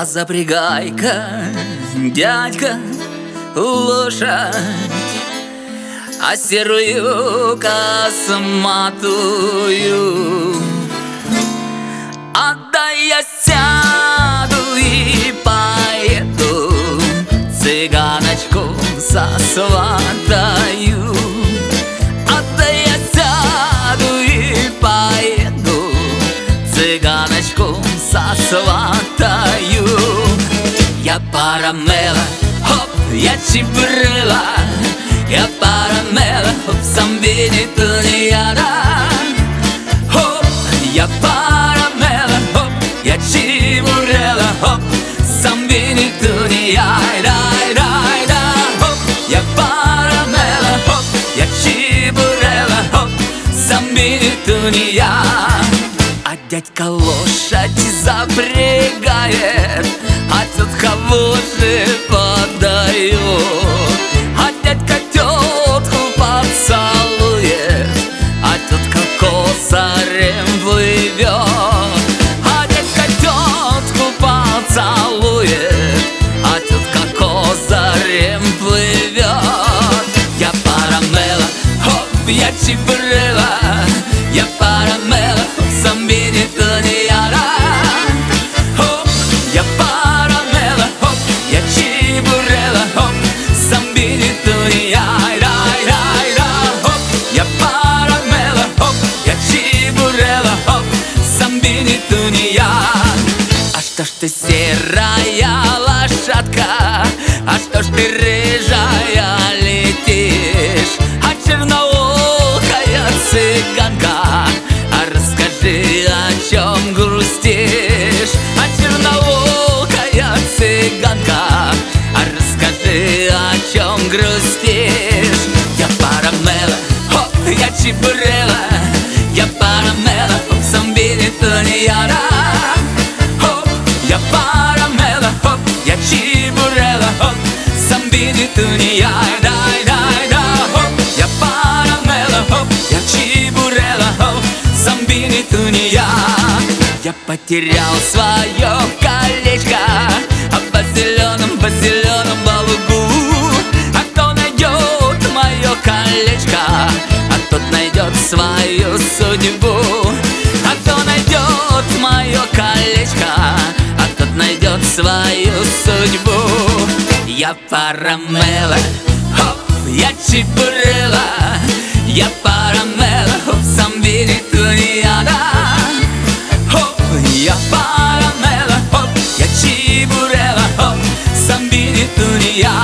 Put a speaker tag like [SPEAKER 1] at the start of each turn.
[SPEAKER 1] А запрягай-ка, дядька, лошадь, а серую косматую. Отдай, я сяду и поеду, цыганочку сосватаю. Отдай, я сяду и поеду, цыганочку сосватаю. Я Парамела, хоп, я Чебурела, я Парамела, хоп, самбини тунеяда. Хоп, я Парамела, хоп, я Чебурела, хоп, самбини тунеяда. Хоп, я Парамела, хоп, я Чебурела, хоп, самбини тунеяда. А дядька лошадь запрягает, а тетка вожжи подает. А дядька тетку поцелует, а тетка косарем плывет. А дядька тетку поцелует, а тетка косарем плывет. Я Парамела, хоп, я Чебурела, я Парамела, хоп, самбини тунеяда. Хоп, я Парамела, хоп, я Чебурела, хоп, самбини тунеяда. Хоп, я Парамела, хоп, я Чебурела, хоп, самбини тунеяда. А что ж ты серая лошадка, а что ж ты рыжая летишь? А черноухая цыганка, а расскажи, о чем грустишь? А черноухая цыганка, а расскажи, о чем грустишь? Я Парамела, хоп, я Чебурела, я Парамела, хоп, самбини тунеяда. Хоп, я Парамела, хоп, я Чебурела, хоп, самбини тунеяда. Хоп, я Парамела, хоп, я Чебурела, хоп, самбини тунеяда. Я потерял свое колечко, а по зеленом лугу. А кто найдет мое колечко, а тот найдет свою судьбу. А кто найдет мое колечко, а тот найдет свою судьбу. Я Парамела, хоп, я Чебурела, я Парамела, хоп, самбини тунеяда. Хоп, я Парамела, хоп, я Чебурела, хоп, самбини тунеяда.